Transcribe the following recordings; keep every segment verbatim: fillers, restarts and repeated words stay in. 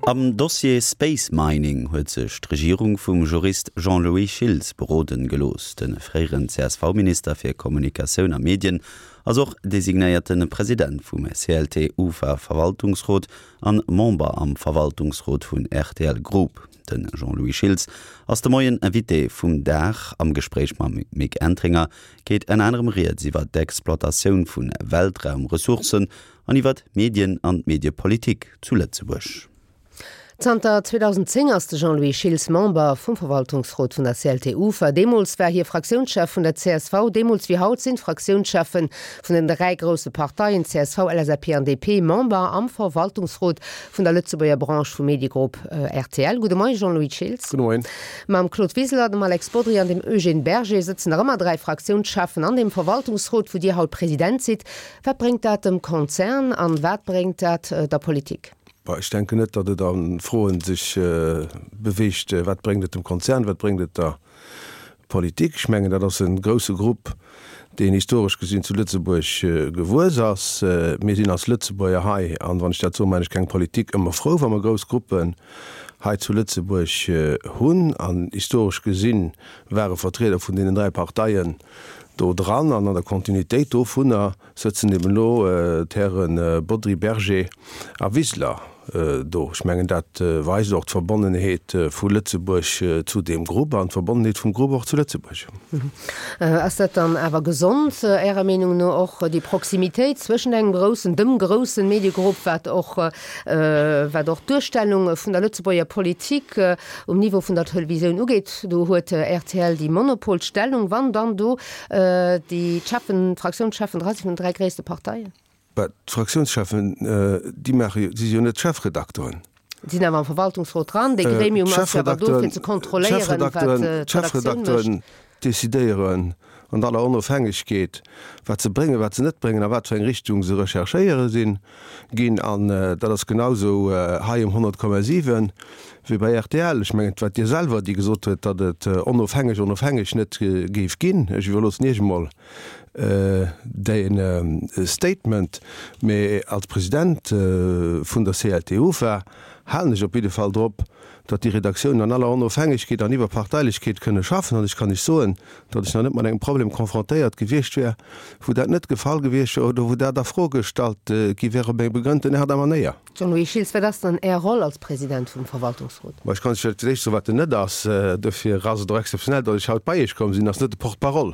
Am Dossier Space Mining huet sech d'Regierung vum Jurist Jean-Louis Schilz beroden gelos, den fréieren C S V-Minister fir Kommunikationun a Medien, as och designéierten Präsident vum C L T U F A Verwaltungsrot an Member am Verwaltungsrot vun R T L Group. Den Jean-Louis Schilz ass de moien Invité vum Dach am Gespräch ma Mick Entringer geht en anderem Riet iwwer d'Exploatioun vun Weltraumressourcen an iwwer Medien an Mediepolitik zu Lettzebusch. Zanter zweitausendzehn ass de Jean-Louis Schilz Member vum Verwaltungsrot vun der C L T U F A. Demols wär hier Fraktionschef vun der C S V, Demols wie haut sinn Fraktionschefen vun den drei grosse Parteien C S V, L S A P, N D P, Member am Verwaltungsrot vun der Lützebauer Branche vum Mediegroup äh, R T L. Gute Morgen, Jean-Louis Schilz. Guten Morgen. Mam Claude Wieseler, dem Alex Baudry an dem Eugène Berger sitzen immer drei Fraktionschefen an dem Verwaltungsrot, wo Dir haut Präsident sit. Wat bringt dat dem Konzern an wat bringt dat äh, der Politik? Ich denke net, dat et an Froen sich äh, bewecht, äh, wat bringt dem Konzern, wat bringt der Politik. Ich menge dat ass een grosse Gruppe, den historisch gesinn zu Lützeburg äh, gewus ass äh, Medien als Lützeburger Hai an wann dat so meine ich keng Politik immer froh, wann man Großgruppen Hai zu Lützeburg äh, hunn an historisch gesinn wäre Vertreter vun den drei Parteien do dran an an der Kontinuitéit do vunner sitzen eben lo äh, Herren äh, Baudry Berger a Wieseler. Äh, do schmengen dat äh, weis auch Verbondenheet äh, vu Lützeburg äh, zu dem Gruppe an Verbondenheet vum Gruppe auch zu Lützeburg. Mhm. Äh, ass dat dann awer gesund äh, Ärer Meinung no och äh, die Proximitéit zwischen eng großen dëmm großen Mediegruppe wat och äh, wat doch Durchstellung vun der Lützeburger Politik äh, um Niveau vun der Television ugeht. Du huet äh, R T L die Monopolstellung, wann dann du äh, die Schaffen Fraktionsschaffen dreißig und drei gréste Parteien. Fraktionschefen äh, die sind net Chefredaktoren. Die am Verwaltungsrot dran, de Gremium Chefredaktoren zu kontrollieren, Chefredaktoren desideieren an aller Unabhängigkeit, wat ze bringen, wat ze net bringen, a wat eng Richtung se rechercheiere sinn, gin an äh, dat das genauso ha äh, um hundert Komma sieben wie bei R T L. Ich menget wat Dir selber die gesot huet, dat et äh, unabhängig unabhängig net äh, geef gin. Ich will los nicht mal äh, dein äh, Statement me als Präsident äh, vun der C L T U F A halen ich op jeden Fall drop, dat die Redaktion an aller Unabhängigkeit an iwwer Parteilichkeit könne schaffen, und ich kann nicht soen, dat ich noch net man eng Problem konfrontiert gewichtcht wär, wo dat net gefall gewichtcht oder wo der der frohgestalt äh, gi wäre bei begrünnten er der näher. Jean-Louis Schilz, wär das dann er Rolle als Präsident vom Verwaltungsrat? Aber ich kann nicht so wat net as äh, dafür ras exceptionell, dat ich haut bei ich kom sind as net Portparole.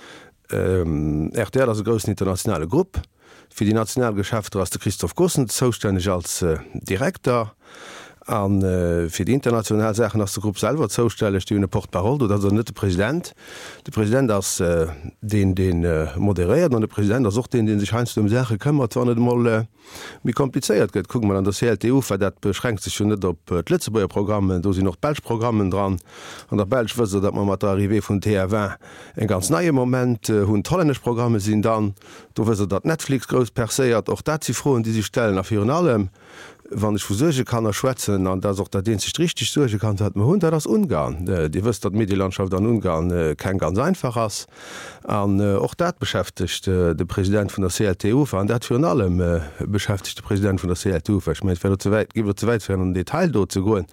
Ähm, R T L as großen internationale Gruppe. Für die Nationalgeschäfte as der Christoph Gossen zuständig als äh, Direktor. An äh, fir die international Sachen ass der Gruppe selber zoustelle die une Portparole, dat er net der Präsident. Der Präsident as äh, den den äh, moderiert an der Präsident as den den sich ein dem Sache këmmert, wann net mal äh, wie kompliziert gët. Guck man an der C L T U F A, dat beschränkt sich schon net op äh, Lützeburger Programme, do sie noch Belschprogrammen dran. An der Belsch wësse, dat man mat der Arrivé vun T R W en ganz neie Moment hunn äh, tollennech Programme sinn dann. Do wësse dat Netflix groß perséiert, och dat sie froen, die sie stellen auf ihren allem. Wann ich vu Suge kann er schwätzen, an dat der den sich richtig Suge kann, hat hun das Ungarn. Die wüst dat Medilandschaft an Ungarn äh, kein ganz einfach ass. An och äh, dat beschäftigt äh, de Präsident von der C L T U F A, an dat für allem äh, beschäftigt der Präsident von der C L T U F A. Ich mein, zu weit, zu weit für einen Detail do zu goen.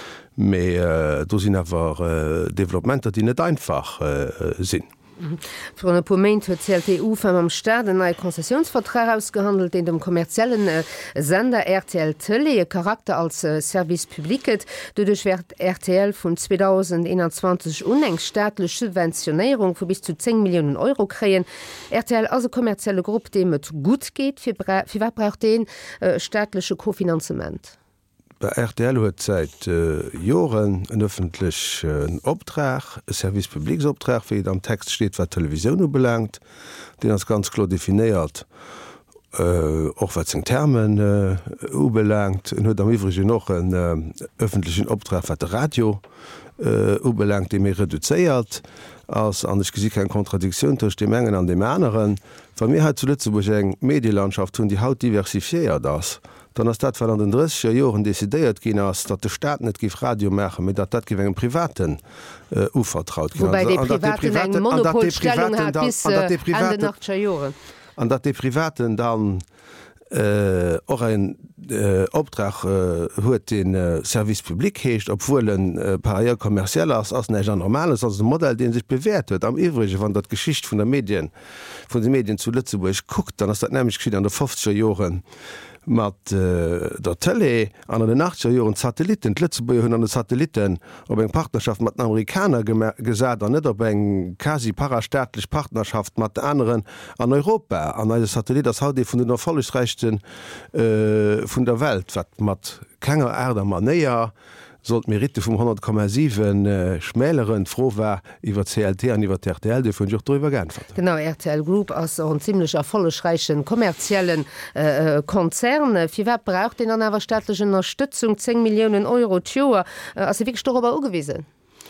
Me äh, do sind awer äh, Developmenter, die net einfach äh, sinn. Für eine Moment hat C L T U F A am Staat einen neuen Konzessionsvertrag ausgehandelt, in dem kommerziellen äh, Sender R T L Tele ihr Charakter als äh, Service Public hat. Dadurch wird R T L von zweitausendeinundzwanzig uneng staatliche Subventionierung von bis zu zehn Millionen Euro kriegen. R T L also kommerzielle Gruppe, dem es gut geht, für, für was braucht den äh, staatliche Kofinanzement? Bei R T L huet seit äh, Joren en öffentlichen äh, Obtrag, e Servicepubliksoptrag, wie am Text steht, wat Television belangt, den as ganz klar definiert, äh, auch wat seg Termen äh, ubelangt, en huet am Ivrige noch en äh, öffentlichen Obtrag wat de Radio äh, ubelangt, de mir reduzéiert, als an ich gesi kein Kontradiktion durch die Mengen an dem anderen. Von mir hat zu Lützeburg eng Medienlandschaft hun die Haut diversifiiert das. Dann ass dat an den dreißiger Joren desideiert gin ass, dat de Staat net gif Radio mecher, mit dat dat gewengem privaten äh, uvertraut gin. An dat de Privaten dann och äh, en äh, Obtrag huet äh, den äh, Servicepublik hecht, obwohl en äh, parier kommerziell ass ass neger normales als Modell, den sich bewährt huet. Am iwrige van dat Geschicht vun der Medien vun den Medien zu Lützeburg guckt, dann ass dat nämlich geschieht an der fünfziger Joren mat äh, der Tele an den achtziger Joren Satelliten Lützeburg hunn an den Satelliten op eng Partnerschaft mat den Amerikaner gesät an net op eng quasi parastaatlich Partnerschaft mat anderen an Europa an eine Satellit as haut vun den erfollegreichsten äh, vun der Welt wat mat kenger Äder man neier sollt Merite vum hundert Komma sieben äh, schmäleren frohwer iwwer C L T an iwwer R T L de vun Joch drüber gen. Genau R T L Group ass an ziemlich erfollegreichen kommerziellen äh, Konzern. Fiwer braucht den an awer staatlichen Unterstützung zehn Millionen Euro Joer äh, as wie Stober ugewiesen.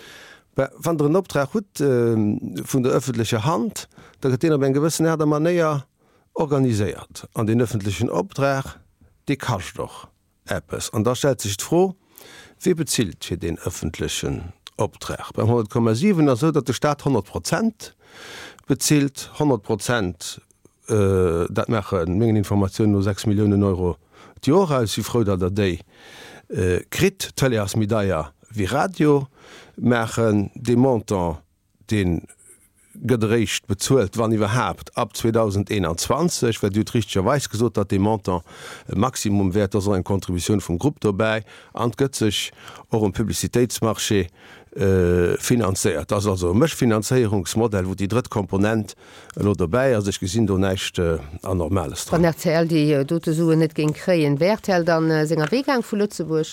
Van der Optrag gut äh, vun der öffentliche Hand, da gët den op en gewissen Äder man neier organisiert an den öffentlichen Optrag die kasch doch Appes. An da stellt sich froh, wie bezielt fir den öffentlichen Obtrag. Beim hundert Komma sieben er so, dat der Staat hundert Prozent bezielt hundert Prozent äh, dat mechen menggen Informationen nur sechs Millionen Euro Jahre als wie froh dat der déi äh, krit tolle as Medaier wie Radio mechen de Montant den gedrecht bezuelt, wann iwwerhabt ab zweitausendeinundzwanzig, weil du richweis gesot, dat de Montant Maximum wert so en Kontribution vum Gruppe dabei angëtzech or een Publizitätsmarché äh, finanziert. Das also mech Finanzierungsmodell, wo die dritte Komponent lo dabei as ich gesinn do nächt äh, an normales. Van R T L die dote so net gin kreien Wertel dann äh, senger Wegang vu Lützeburg.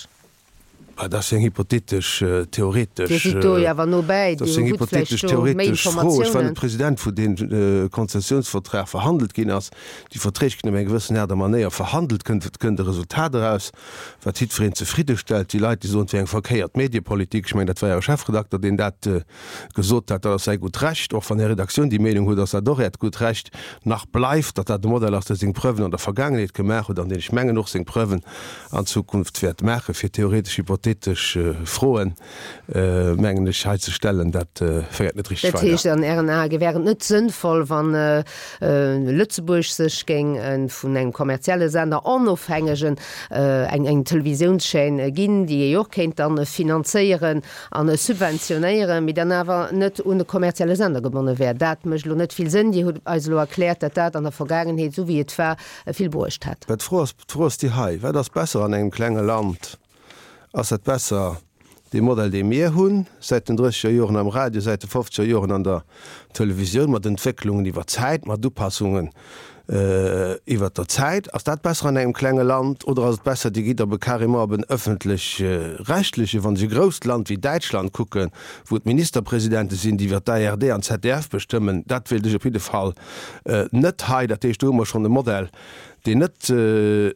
Das eng hypothetisch äh, theoretisch äh, ja, no bei, hypothetisch theoretisch froh. Ich war den Präsident vu den äh, Konzessionsvertrag verhandelt gin ass die Verträge eng gewissen Ä der manier verhandelt könnt könnte Resultat daraus wat hitfried zufriedenstellt die Leute die so eng verkehrt Medienpolitik ich mein, dat war ja Chefredakteur den dat äh, gesot hat er sei gut recht auch van der Redaktion die Meinung dass er doch gut recht nach bleifft dat er de Modell aus der Prüfen an der Vergangenheit gemerk und an den ich Menge noch se Prüfen an Zukunft werd Mäche fir theoretisch Hypothetisch äh, frohen äh, Mengen Schei zu stellen, dat äh, net richtig an R N A gewähren net sinnvoll, wann äh, äh, Lützeburg sech ging äh, vun eng kommerzielle Sender onofhängigen äh, eng eng Televisionsschein äh, ginn, die jo kennt an äh, finanzieren an äh, subventionieren, mit dann awer net un kommerzielle Sender gewonnen wär. Dat mech lo net viel sinn, die hun also erklärt, dat dat an der Vergangenheit so wie et war äh, viel burcht hat. Tro die Hai, wär das besser an engem klenge Land. Ass et besser de Modell de Meer hunn, seit den dreißiger Joren am Radio, seit den fünfziger Joren an der Television, mat Entwicklungen iwwer Zeit, mat Dupassungen äh, iwwer der Zeit. Ass dat besser an engem klenge Land oder ass besser die Gitter bekarimmer ben öffentlich äh, rechtliche, wann sie Großland wie Deutschland gucken, wo d Ministerpräsidente sinn, die wird D R D an Z D F bestimmen, dat will dech op jeden Fall äh, net hei, dat du immer schon de Modell, de net äh,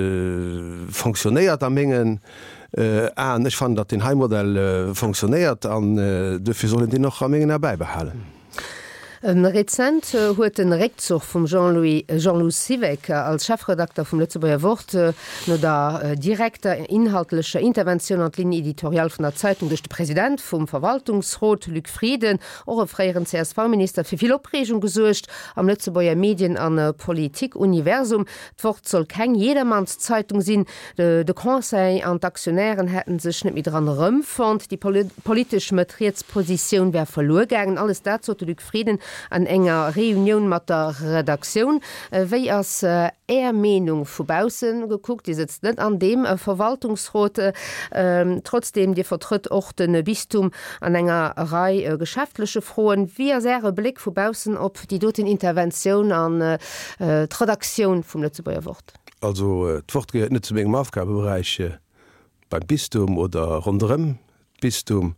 äh, funktioniert am menggen, Äh, an ich fand dat den Heimmodell äh, funktioniert an äh, dafür sollen die noch am Mengen herbeibehalen. Ähm, Rezent huet äh, den Rektzog vum Jean-Louis Jean-Louis Sivek äh, als Chefredakteur vum Lützeburger Wort äh, no der äh, direkter inhaltlicher Intervention an Linie editorial vun der Zeitung durch den Präsident vum Verwaltungsrat Luc Frieden or freieren C S V-Minister fir viel Opregung gesuercht am Lützeburger Medien an äh, Politikuniversum. D'Wort soll keng jedermanns Zeitung sinn. De, de Conseil an d'Aktionären hätten sech net mit dran rëmfand. Die poli politisch Matrietsposition wär verlorengegangen. Alles dazu Luc Frieden an enger Reunion mat der Redaktion äh, wéi ass äh, Äer Menung vubausen geguckt, die sitzt net an dem äh, Verwaltungsrote äh, trotzdem Di vertritt och den Bistum an enger Rei äh, geschäftliche Froen wie er säre Blick vubausen op die doten Intervention an äh, äh, Redaktion vum Lützeburger Wort. Also äh, d'Wort gehört net zu engem Aufgabebereich äh, beim Bistum oder rondem Bistum.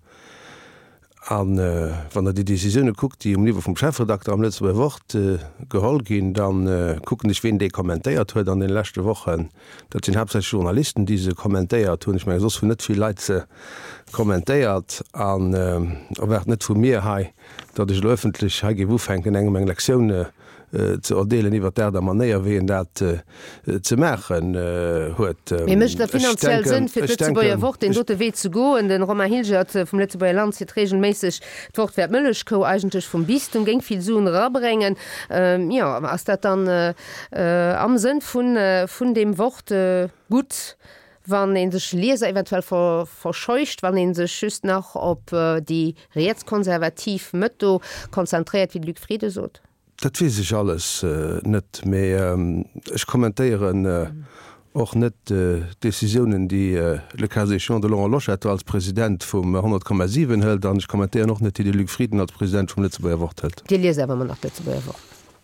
An äh, wann er die Decisionune guckt, die um Niveau vom Chefredakteur am letzte Wort äh, geholt gin, dann äh, gucken ich wen de kommentiert huet an den letzte Wochen. Dat sind hab Journalisten diese kommentiert hun ich mein, sos vu net viel Leize kommentiert an äh, net vu mir hei, dat ich öffentlich ha gewufenken engem eng Lektionune äh, zu erdeelen iwwer der der manéier wie dat äh, ze machen huet äh, äh, der finanziell sinn fir Lützebauer Wort den dote we zu go en den Romer Hilgert äh, vum Lützebauer Land zit regelmäßig d'Wortwer Mëllech ko eigentlich vum Bistum ging viel Suen rabringen ähm, ja ass dat dann äh, äh, am Sinn vun äh, vun dem Wort äh, gut wann en sech Leser eventuell ver, verscheucht, wann en sech schüst nach op äh, die rechtskonservativ Mëtto konzentriert wie Lüg Friede sot. Dat wie sich alles äh, net mé ähm, ich kommentieren äh, och net äh, Decisionen, die äh, le Casation de Laurent Loch als Präsident vum hundert Komma sieben hält, dann ich kommentiere noch net die die Lüg Frieden als Präsident vum Lützebauer Wort hält. Die Leser man nach Lützebauer Wort.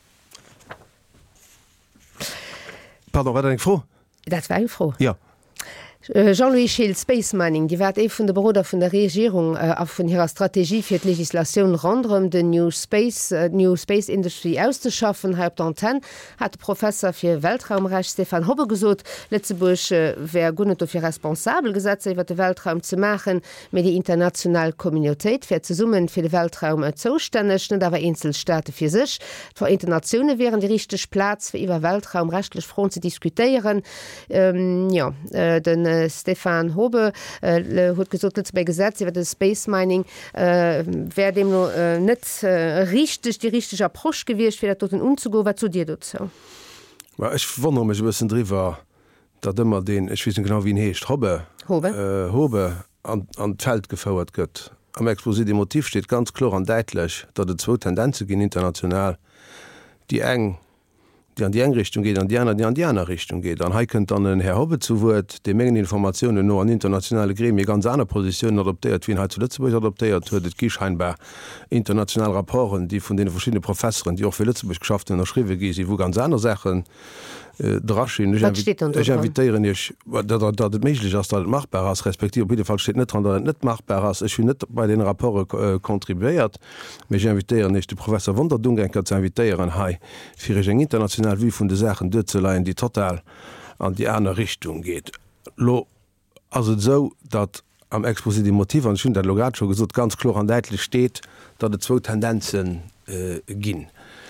Pardon, war eng froh? Dat war eng froh. Ja. Jean-Louis Schild Space Mining, die werd e vun der Bruder vun der Regierung äh, a vun ihrer Strategie fir d Legislation randrem de New Space äh, New Space Industry auszuschaffen halb d'Antenne hat der Professor fir Weltraumrecht Stefan Hobbe gesot Lettzeburg äh, wär gunnet of fir responsabel Gesetze iwwer de Weltraum ze machen, mit die international Communityit fir ze summen fir de Weltraum äh, zostännech net awer Inselstaate fir sech. Vor Internationune wären die richteg Platz fir iwwer Weltraumrechtlech front ze diskutieren. Ähm, ja, äh, den äh, Stefan Hobbe äh, huet gesot bei Gesetz iwwer de Space Mining äh, wär dem no äh, net äh, richtig die richtige Approsch gewircht fir dat den unzugo wat zu dir dot so. Ja, ich wonder mech bëssen drwer dat immer den ich wissen genau wie hecht Hobbe Hobbe, äh, Hobbe an, an Feld gefauerert gëtt. Am explosive Motiv steht ganz klar an deitlech, dat de zwo Tendenze gin international die eng die an die Engrichtung geht, an die andere, die an die andere Richtung geht. Dann heiken dann den Herr Hobbe zu Wort, de Mengen Informationen nur an internationale Gremien ganz andere Positionen adoptiert, wie zu Lützeburg adoptiert huet, et gi scheinbar internationale Rapporten, die von den verschiedenen Professoren, die auch für Lützeburg geschafft haben, schrieben, sie wo ganz andere Sachen äh, draschen. Ich invitieren ich, dat het méiglich as dat machbar as respektiv op Fall steht net an der net machbar as ich net bei den Rapporten äh, kontribuiert, ich invitieren nicht de Professor Wonderdungenker zu invitieren hai fir eng international wie vun de Sachen dëzeleien, die total an die eine Richtung geht. Lo also so dat am expositive Motiv an der Logato gesot ganz klar an deitlich steht, dat de zwo Tendenzen äh, ginn.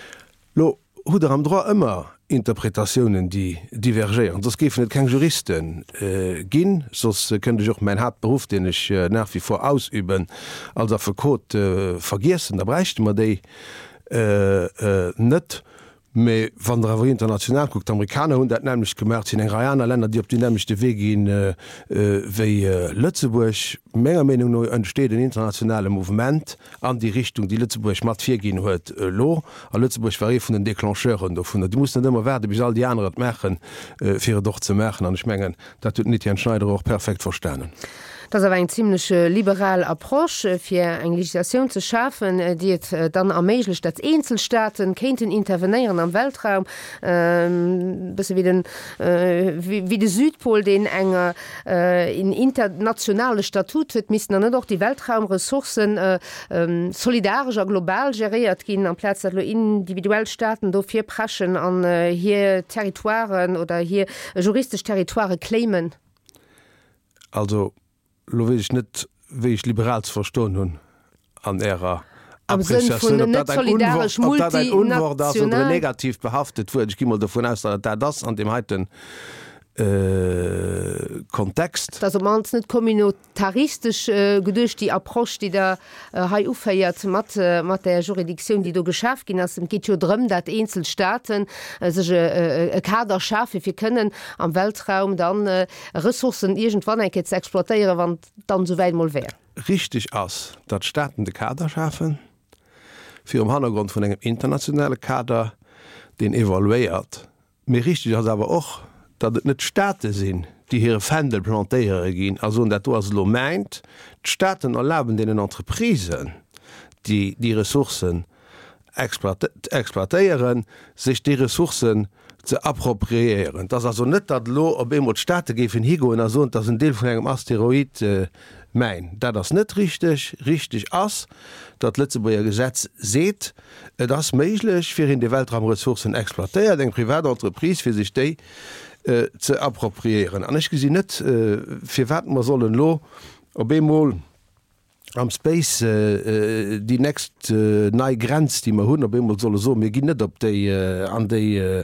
Lo hu er am Dra immer Interpretationen, die divergieren. Das gefen net kein Juristen äh, ginn, sos äh, könnte ich auch mein Hauptberuf, den ich äh, nach wie vor ausüben, als er verkot äh, vergessen, da brächte man de äh, äh, net. Me van der Revo international guckt Amerikaner hun dat nämlich gemerkt in en Raner Länder, die op die nämlichchte Weg gin äh, äh, wéi äh, Lützeburg méger Meinung no entsteet een internationale Movement an die Richtung, die Lützeburg mat vir gin huet äh, lo a Lützeburg war vun den Deklancheuren vu die muss immer werden bis all die anderen Mächen äh, fir doch ze mechen an schmengen, dat net die Schneider auch perfekt verstanden. Das war eng ziemlichsche liberal Approche fir eng Legislation zu schaffen, die et dann erméiglech dat Einzelstaaten kenten intervenieren am Weltraum ähm, wie, den, äh, wie, wie de Südpol den enger äh, in internationale Statut huet miss an doch die Weltraumressourcen äh, äh, solidarischer global geriert gin an Platz individuell Staaten do fir praschen an äh, hier Territoireen oder hier juristisch Territoire claimen. Also lo will ich net wie ich liberals verstohlen hun an Ärer negativ behaftet wurde. Ich gehe mal davon aus, dass das an dem heutigen äh, Kontext also man net kommunitaristisch äh, gedurcht die Approche, die der ha ufeiert mat mat der Jurisdiktion, die du geschafft gin hast geht drum dat Einzelstaaten äh, äh, Kader schafe wir können am Weltraum dann äh, Ressourcen irgendwann enke ze exploitieren, wann dann so weit mal wär. Richtig ass dat Staaten de Kader schaffen fir am Hintergrund von engem internationale Kader den evaluiert mir richtig as aber auch dat et net Staate sinn, die hire Fdel plantéiere gin, also dat as lo meint, Staaten erlauben den Entreprisen, die die Ressourcen exploitéieren, sich die Ressourcen ze appropriieren. Das also net dat Lo op emot Staate gefen higo in so dats een Deel vun engem Asteroid äh, mein. Da das net richtig richtig ass, dat Lützeburger Gesetz seht, äh, das méiglech fir in de Weltraumressourcen exploitéiert, eng Privatentreprise fir sich déi Äh, ze appropriieren. An ich gesinn net äh, fir wat man sollen lo op Bemol am Space äh, die näst äh, nei Grenz, die man hun immer solle so mir gi net op de äh, an de äh,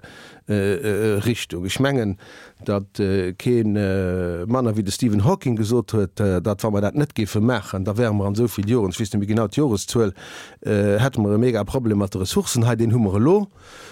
äh, Richtung. Ich mengen dat äh, kein äh, Manner wie de Stephen Hawking gesot huet, äh, dat war man dat net gefe mechen, da wärmer an soviel Joren wie mir genau Joris zwölf äh, het man mega Problem mat Ressourcen ha den Hummer lo.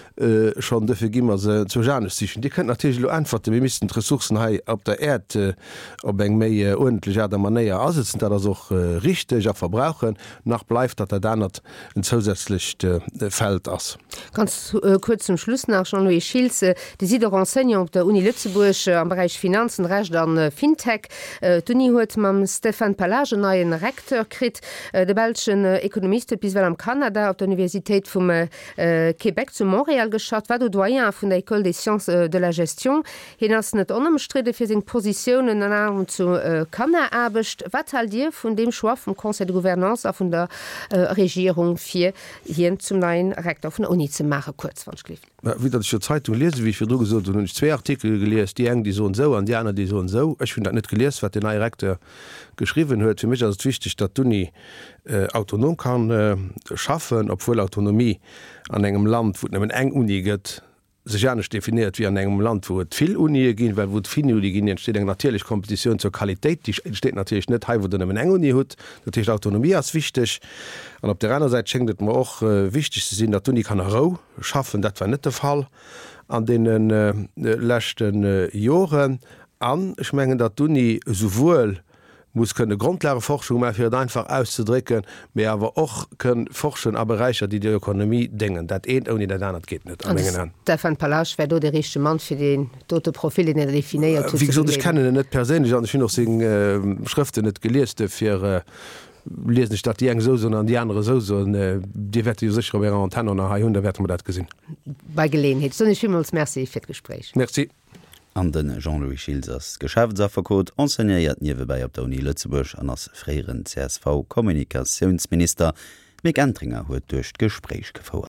Uh, schon defir gimmer se zu Janesichen. Di könnt natürlich lo einfach wie miss Ressourcen hai op der Erd uh, op eng méi uh, ordentlich der manéier asitzen, dat er soch uh, richtig a verbrauchen nach bleifft, dat er dannnnert en zusätzlich uh, Feld ass. Ganz uh, kurz zum Schluss nach Jean-Louis Schilze, die si der Enseignant op der Uni Lützeburg uh, am Bereich Finanzen recht an uh, Fintech. Uh, Tuni huet mam Stefan Palage neuen Rektor krit uh, de Belschen uh, Ekonomiste biswell am Kanada op der Universität vum uh, Quebec zu Montreal geschat, war du doyen vun der École des Sciences de la Gestion hin ass net onemstride fir seg Positionen an Arm zu äh, Kanner abecht. Wat all Dir vun dem Schwar vum Conseil de Gouvernance a vun der äh, Regierung fir hien zum neuen Rektor vun der Uni ze mache kurz van Schlift. Wie dat ich Zeitung lese, wie ich fir gesot hun ich zwei Artikel gelees, die eng die so so an die anderen die so so. Ich hun dat net gelees, wat den neue Rektor geschrieben huet. Für mich ist wichtig, dat du nie äh, autonom kann äh, schaffen, obwohl Autonomie an engem Land wo eng Uni gëtt sech ja nicht definiert wie an engem Land, wo et vill Uni gin, weil wo viel Uni gin entsteht eng natürlich Kompetition zur Qualität, die entsteht natürlich net wo den eng Uni hut, dat Autonomie as wichtig. An op der einer Seite schenkt man auch äh, wichtig zu sinn, dat Uni kann Ro schaffen, dat war net der Fall an denen äh, lächten äh, Joren an schmengen dat Uni sowohl muss könne grundlage Forschung fir einfach auszudricken, mé awer och können forschen a Bereicher, die die Ökonomie dingen. Dat een oni der dann geht net. Stefan Palage wär do der richchte Mann fir den tote Profil in der definiiert. Wie gesagt, ich kenne net persönlich an noch se äh, Schriften net geleeste fir äh, lesen nicht dat die eng so an die andere so, so äh, die wette sich an Tan hun der Wert dat gesinn. Bei Gelegenheit so Schimmels Merci fir Gespräch. Merci. An den Jean-Louis Schilzers Geschäftsafferkot enseigneiert niewe bei op der Uni Lützeburg an ass freieren C S V-Kommunikationsminister Mick Entringer huet duercht Gespräch gefauert.